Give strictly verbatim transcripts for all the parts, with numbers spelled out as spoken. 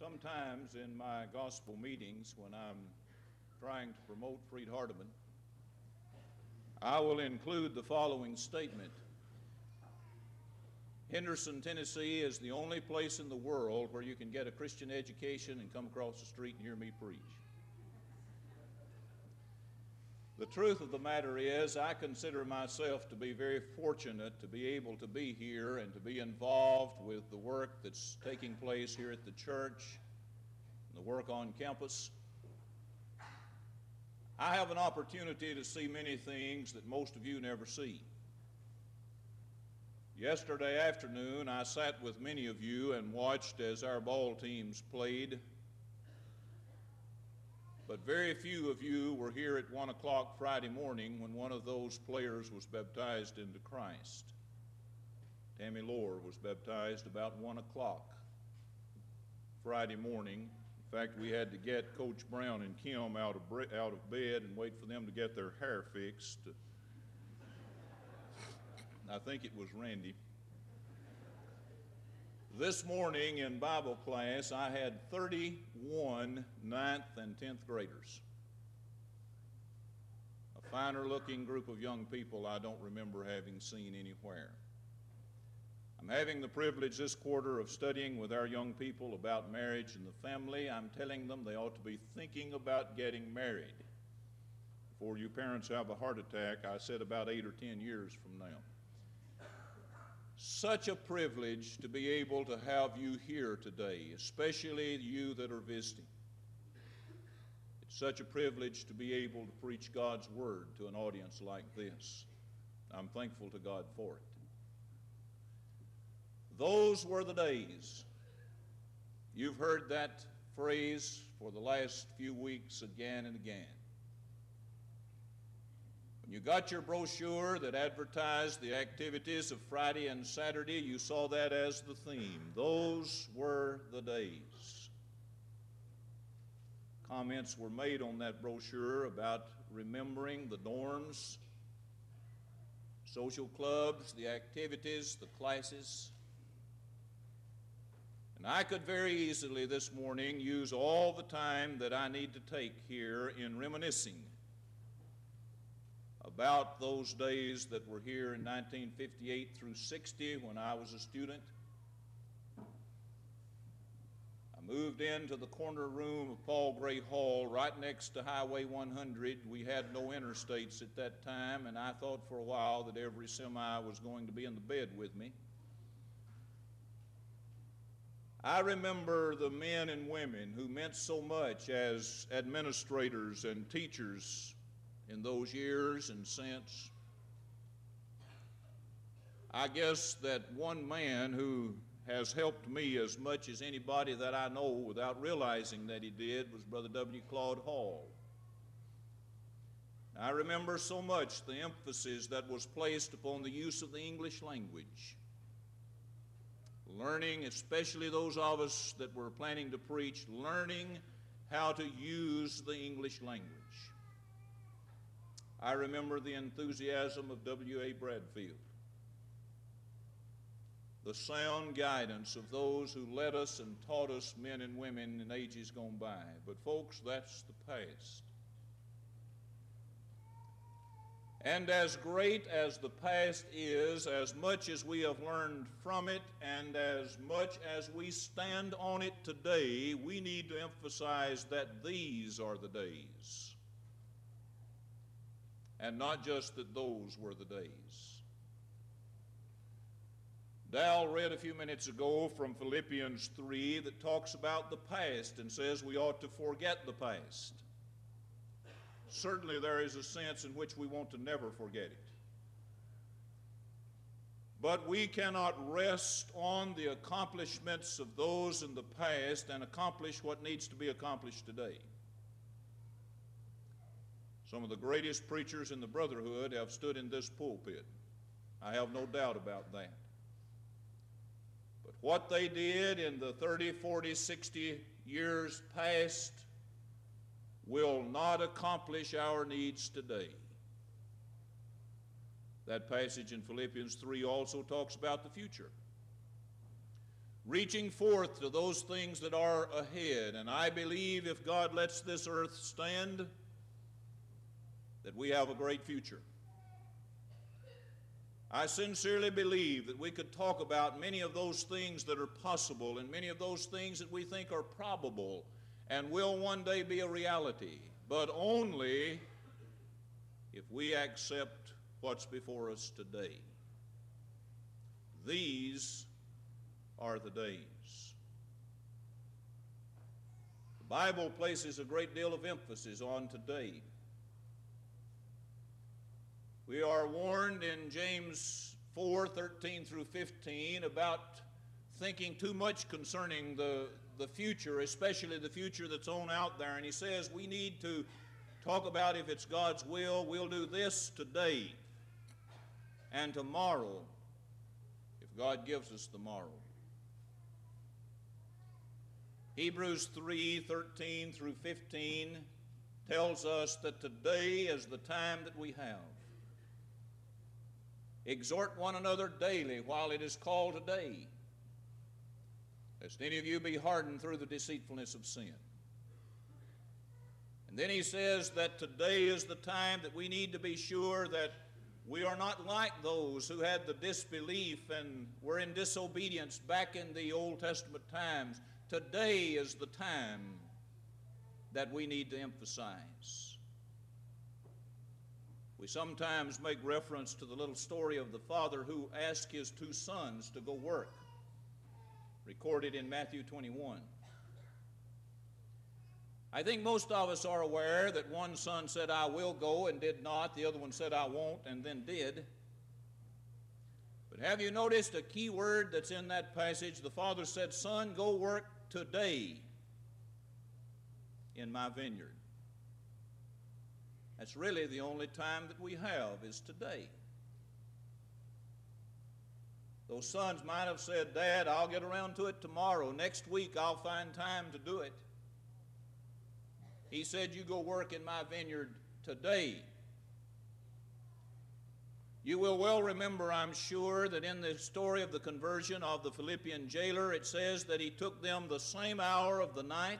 Sometimes in my gospel meetings, when I'm trying to promote Freed Hardeman, I will include the following statement. Henderson, Tennessee is the only place in the world where you can get a Christian education and come across the street and hear me preach. The truth of the matter is, I consider myself to be very fortunate to be able to be here and to be involved with the work that's taking place here at the church, and the work on campus. I have an opportunity to see many things that most of you never see. Yesterday afternoon, I sat with many of you and watched as our ball teams played. But very few of you were here at one o'clock Friday morning when one of those players was baptized into Christ. Tammy Lohr was baptized about one o'clock Friday morning. In fact, we had to get Coach Brown and Kim out of, out of bed and wait for them to get their hair fixed. I think it was Randy. This morning in Bible class, I had thirty-one ninth and tenth graders. A finer looking group of young people I don't remember having seen anywhere. I'm having the privilege this quarter of studying with our young people about marriage and the family. I'm telling them they ought to be thinking about getting married. Before you parents have a heart attack, I said about eight or ten years from now. Such a privilege to be able to have you here today, especially you that are visiting. It's such a privilege to be able to preach God's word to an audience like this. I'm thankful to God for it. Those were the days. You've heard that phrase for the last few weeks again and again. When you got your brochure that advertised the activities of Friday and Saturday, you saw that as the theme. Those were the days. Comments were made on that brochure about remembering the dorms, social clubs, the activities, the classes. And I could very easily this morning use all the time that I need to take here in reminiscing about those days that were here in nineteen fifty-eight through sixty when I was a student. I moved into the corner room of Paul Gray Hall right next to Highway one hundred. We had no interstates at that time, and I thought for a while that every semi was going to be in the bed with me. I remember the men and women who meant so much as administrators and teachers in those years and since. I guess that one man who has helped me as much as anybody that I know without realizing that he did was Brother W. Claude Hall. I remember so much the emphasis that was placed upon the use of the English language. Learning, especially those of us that were planning to preach, learning how to use the English language. I remember the enthusiasm of W A Bradfield, the sound guidance of those who led us and taught us, men and women, in ages gone by. But folks, that's the past. And as great as the past is, as much as we have learned from it, and as much as we stand on it today, we need to emphasize that these are the days. And not just that those were the days. Dal read a few minutes ago from Philippians three that talks about the past and says we ought to forget the past. Certainly there is a sense in which we want to never forget it. But we cannot rest on the accomplishments of those in the past and accomplish what needs to be accomplished today. Some of the greatest preachers in the brotherhood have stood in this pulpit. I have no doubt about that. But what they did in the thirty, forty, sixty years past will not accomplish our needs today. That passage in Philippians three also talks about the future. reaching forth to those things that are ahead. And I believe if God lets this earth stand, that we have a great future. I sincerely believe that we could talk about many of those things that are possible and many of those things that we think are probable and will one day be a reality, but only if we accept what's before us today. These are the days. The Bible places a great deal of emphasis on today. We are warned in James four, thirteen through fifteen about thinking too much concerning the, the future, especially the future that's on out there. And he says we need to talk about, if it's God's will, we'll do this today and tomorrow, if God gives us tomorrow. Hebrews three, thirteen through fifteen tells us that today is the time that we have. Exhort one another daily while it is called today, lest any of you be hardened through the deceitfulness of sin. And then he says that today is the time that we need to be sure that we are not like those who had the disbelief and were in disobedience back in the Old Testament times. Today is the time that we need to emphasize. We sometimes make reference to the little story of the father who asked his two sons to go work, recorded in Matthew twenty-one. I think most of us are aware that one son said, "I will go," and did not. The other one said, "I won't," and then did. But have you noticed a key word that's in that passage? The father said, "Son, go work today in my vineyard." That's really the only time that we have, is today. Those sons might have said, "Dad, I'll get around to it tomorrow. Next week I'll find time to do it." He said, "You go work in my vineyard today." You will well remember, I'm sure, that in the story of the conversion of the Philippian jailer, it says that he took them the same hour of the night.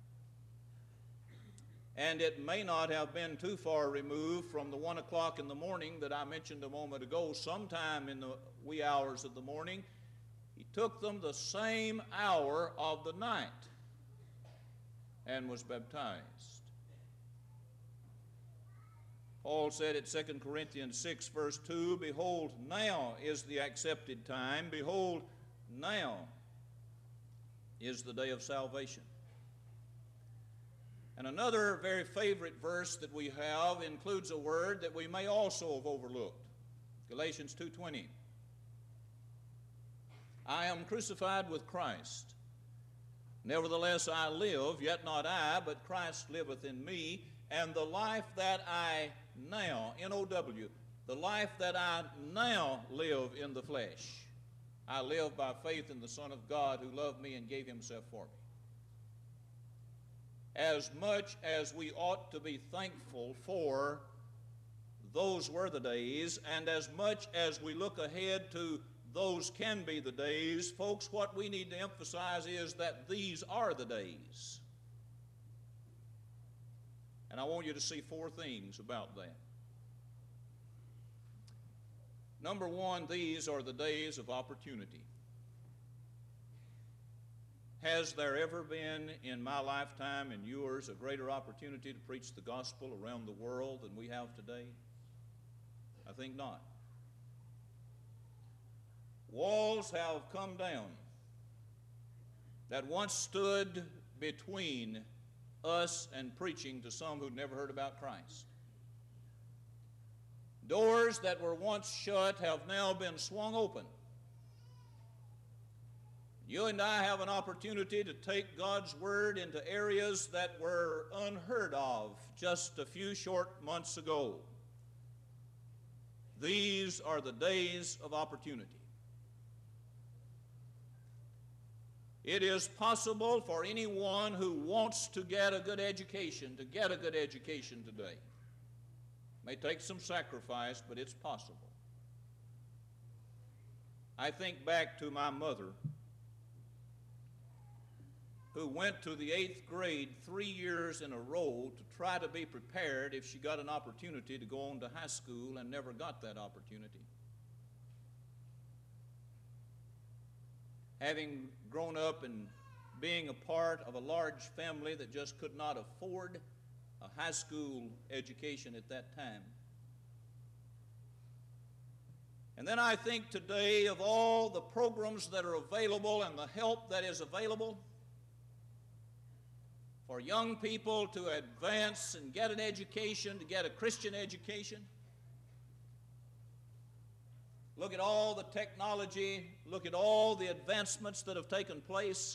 And it may not have been too far removed from the one o'clock in the morning that I mentioned a moment ago. Sometime in the wee hours of the morning, he took them the same hour of the night and was baptized. Paul said at Second Corinthians six, verse two, "Behold, now is the accepted time. Behold, now is the day of salvation." And another very favorite verse that we have includes a word that we may also have overlooked. Galatians two twenty. "I am crucified with Christ. Nevertheless I live, yet not I, but Christ liveth in me. And the life that I now," N O W, "the life that I now live in the flesh, I live by faith in the Son of God who loved me and gave himself for me." As much as we ought to be thankful for those were the days, and as much as we look ahead to those can be the days, folks, what we need to emphasize is that these are the days. And I want you to see four things about that. Number one, these are the days of opportunity. Has there ever been in my lifetime and yours a greater opportunity to preach the gospel around the world than we have today? I think not. Walls have come down that once stood between us and preaching to some who'd never heard about Christ. Doors that were once shut have now been swung open. You and I have an opportunity to take God's Word into areas that were unheard of just a few short months ago. These are the days of opportunity. It is possible for anyone who wants to get a good education to get a good education today. It may take some sacrifice, but it's possible. I think back to my mother who went to the eighth grade three years in a row to try to be prepared if she got an opportunity to go on to high school and never got that opportunity. Having grown up and being a part of a large family that just could not afford a high school education at that time. And then I think today of all the programs that are available and the help that is available for young people to advance and get an education, to get a Christian education. Look at all the technology, look at all the advancements that have taken place.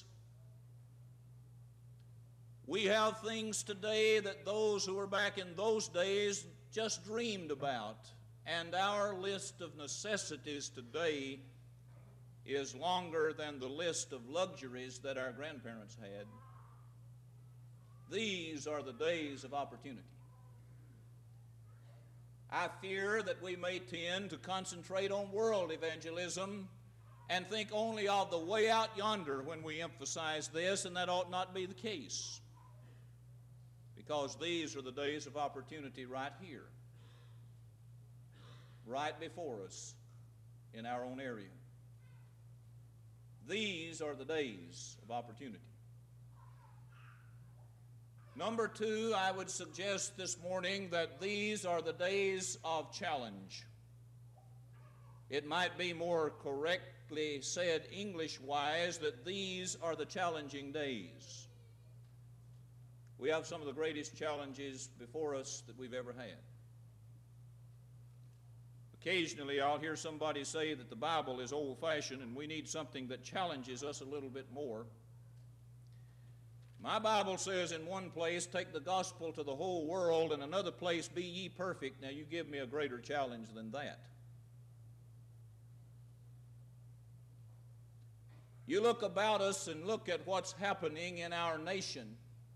We have things today that those who were back in those days just dreamed about. And our list of necessities today is longer than the list of luxuries that our grandparents had. These are the days of opportunity. I fear that we may tend to concentrate on world evangelism and think only of the way out yonder when we emphasize this, and that ought not be the case. Because these are the days of opportunity right here, right before us in our own area. These are the days of opportunity. Number two, I would suggest this morning that these are the days of challenge. It might be more correctly said English-wise that these are the challenging days. We have some of the greatest challenges before us that we've ever had. Occasionally I'll hear somebody say that the Bible is old-fashioned and we need something that challenges us a little bit more. My Bible says in one place, take the gospel to the whole world, and another place, be ye perfect. Now you give me a greater challenge than that. You look about us and look at what's happening in our nation.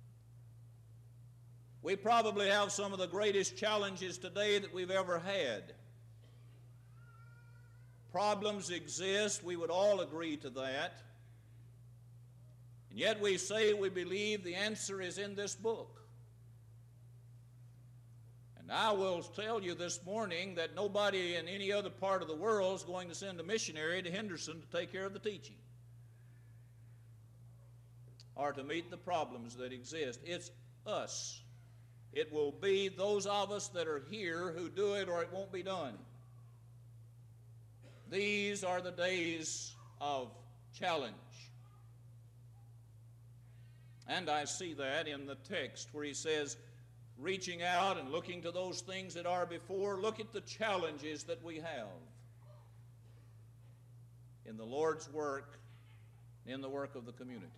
We probably have some of the greatest challenges today that we've ever had. Problems exist, we would all agree to that. And yet we say we believe the answer is in this book. And I will tell you this morning that nobody in any other part of the world is going to send a missionary to Henderson to take care of the teaching or to meet the problems that exist. It's us. It will be those of us that are here who do it, or it won't be done. These are the days of challenge. And I see that in the text where he says, reaching out and looking to those things that are before, look at the challenges that we have in the Lord's work, in the work of the community.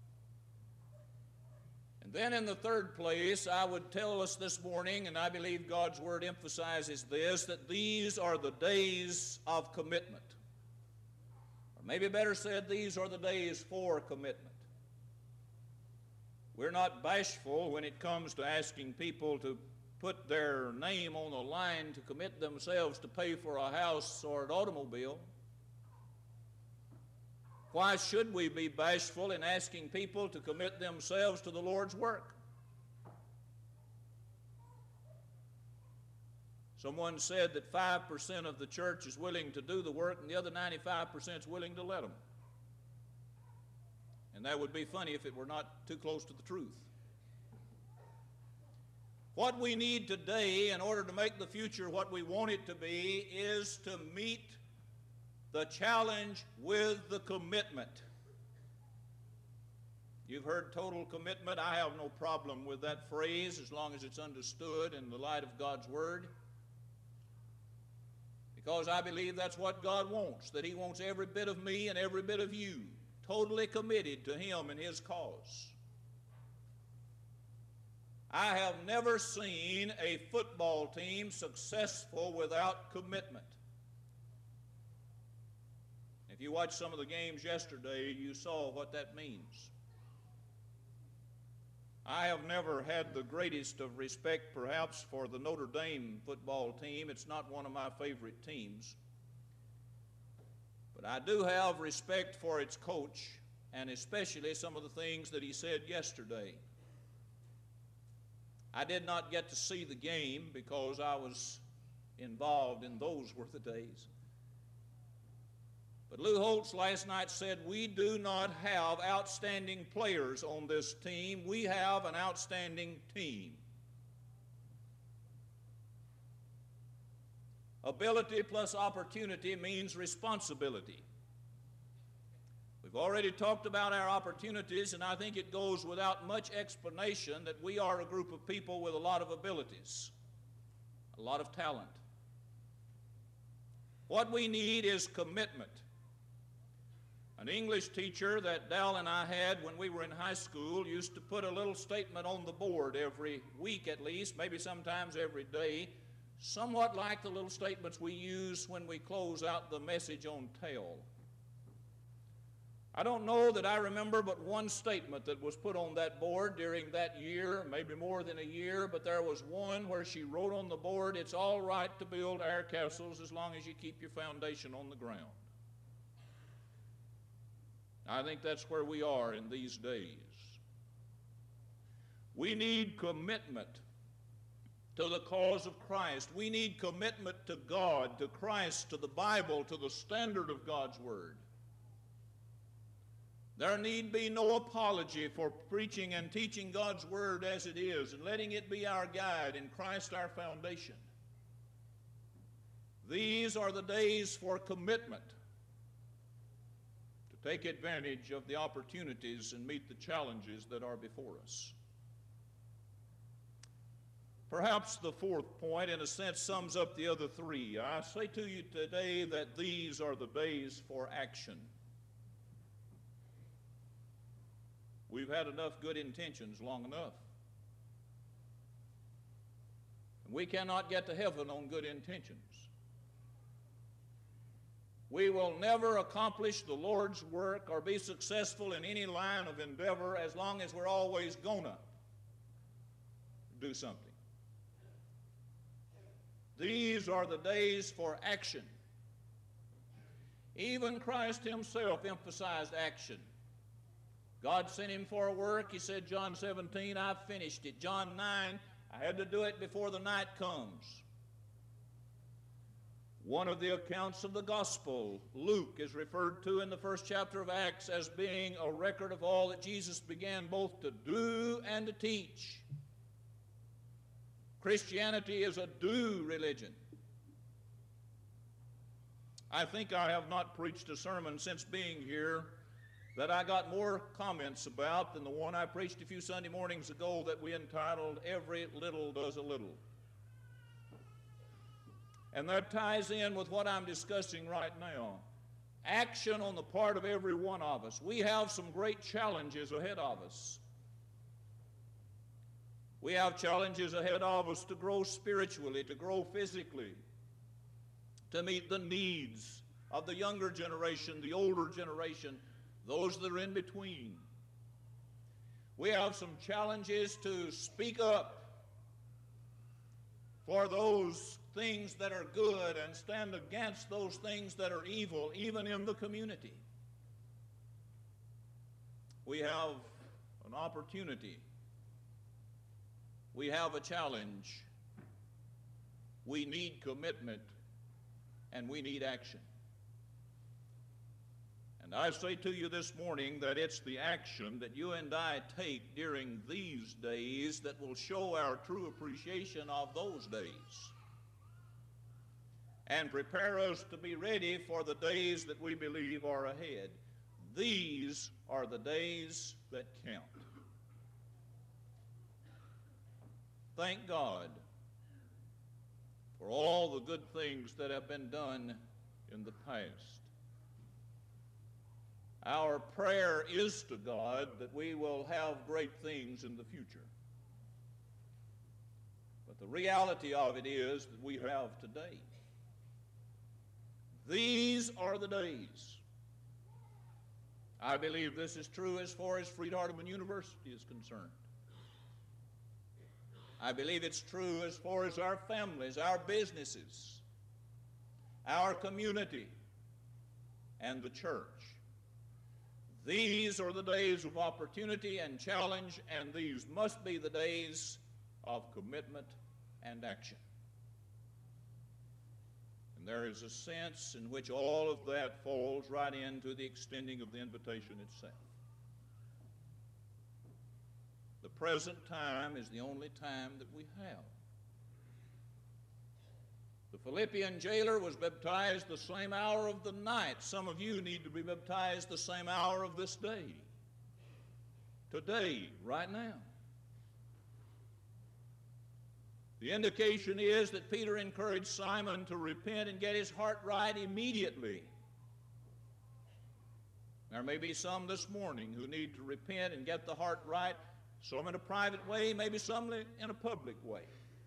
And then in the third place, I would tell us this morning, and I believe God's Word emphasizes this, that these are the days of commitment. Or maybe better said, these are the days for commitment. We're not bashful when it comes to asking people to put their name on the line to commit themselves to pay for a house or an automobile. Why should we be bashful in asking people to commit themselves to the Lord's work? Someone said that five percent of the church is willing to do the work and the other ninety-five percent is willing to let them. And that would be funny if it were not too close to the truth. What we need today in order to make the future what we want it to be is to meet the challenge with the commitment. You've heard total commitment. I have no problem with that phrase as long as it's understood in the light of God's Word. Because I believe that's what God wants, that He wants every bit of me and every bit of you totally committed to Him and His cause. I have never seen a football team successful without commitment. If you watched some of the games yesterday, you saw what that means. I have never had the greatest of respect, perhaps, for the Notre Dame football team. It's not one of my favorite teams. But I do have respect for its coach, and especially some of the things that he said yesterday. I did not get to see the game because I was involved in those were the days. But Lou Holtz last night said, we do not have outstanding players on this team. We have an outstanding team. Ability plus opportunity means responsibility. We've already talked about our opportunities, and I think it goes without much explanation that we are a group of people with a lot of abilities, a lot of talent. What we need is commitment. An English teacher that Dal and I had when we were in high school used to put a little statement on the board every week at least, maybe sometimes every day, somewhat like the little statements we use when we close out the message on tell. I don't know that I remember but one statement that was put on that board during that year, maybe more than a year, but there was one where she wrote on the board, it's all right to build air castles as long as you keep your foundation on the ground. I think that's where we are in these days. We need commitment to the cause of Christ. We need commitment to God, to Christ, to the Bible, to the standard of God's Word. There need be no apology for preaching and teaching God's Word as it is and letting it be our guide and Christ our foundation. These are the days for commitment to take advantage of the opportunities and meet the challenges that are before us. Perhaps the fourth point, in a sense, sums up the other three. I say to you today that these are the days for action. We've had enough good intentions long enough. And we cannot get to heaven on good intentions. We will never accomplish the Lord's work or be successful in any line of endeavor as long as we're always gonna do something. These are the days for action. Even Christ himself emphasized action. God sent him for a work. He said, John seventeen, I've finished it. John nine, I had to do it before the night comes. One of the accounts of the gospel, Luke, is referred to in the first chapter of Acts as being a record of all that Jesus began both to do and to teach. Christianity is a do religion. I think I have not preached a sermon since being here that I got more comments about than the one I preached a few Sunday mornings ago that we entitled, Every Little Does a Little. And that ties in with what I'm discussing right now. Action on the part of every one of us. We have some great challenges ahead of us. We have challenges ahead of us to grow spiritually, to grow physically, to meet the needs of the younger generation, the older generation, those that are in between. We have some challenges to speak up for those things that are good and stand against those things that are evil, even in the community. We have an opportunity. We have a challenge. We need commitment, and we need action. And I say to you this morning that it's the action that you and I take during these days that will show our true appreciation of those days and prepare us to be ready for the days that we believe are ahead. These are the days that count. Thank God for all the good things that have been done in the past. Our prayer is to God that we will have great things in the future. But the reality of it is that we have today. These are the days. I believe this is true as far as Freed-Hardeman University is concerned. I believe it's true as far as our families, our businesses, our community, and the church. These are the days of opportunity and challenge, and these must be the days of commitment and action. And there is a sense in which all of that falls right into the extending of the invitation itself. The present time is the only time that we have. The Philippian jailer was baptized the same hour of the night. Some of you need to be baptized the same hour of this day. Today, right now. The indication is that Peter encouraged Simon to repent and get his heart right immediately. There may be some this morning who need to repent and get the heart right, some in a private way, maybe some in a public way.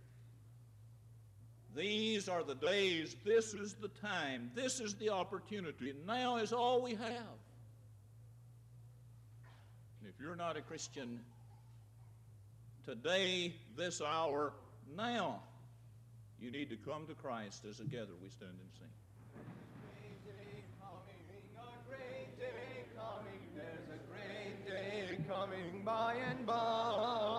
These are the days, this is the time, this is the opportunity, and now is all we have. And if you're not a Christian, today, this hour, now, you need to come to Christ as together we stand and sing. Great day coming, a great day coming, there's a great day coming by and by.